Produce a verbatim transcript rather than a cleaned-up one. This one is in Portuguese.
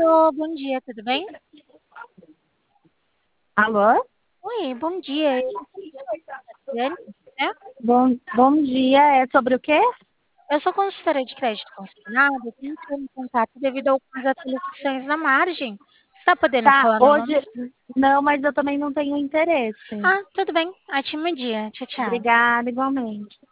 Alô, bom dia, tudo bem? Alô? Oi, bom dia. Dani, né? Bom, bom dia. É sobre o quê? Eu sou consultora de crédito consignado, eu tenho entrado em contato devido a algumas atualizações na margem. Você está podendo Tá, falar no hoje. momento? Não, mas eu também não tenho interesse. Ah, tudo bem. Ótimo dia. Tchau, tchau. Obrigada, igualmente.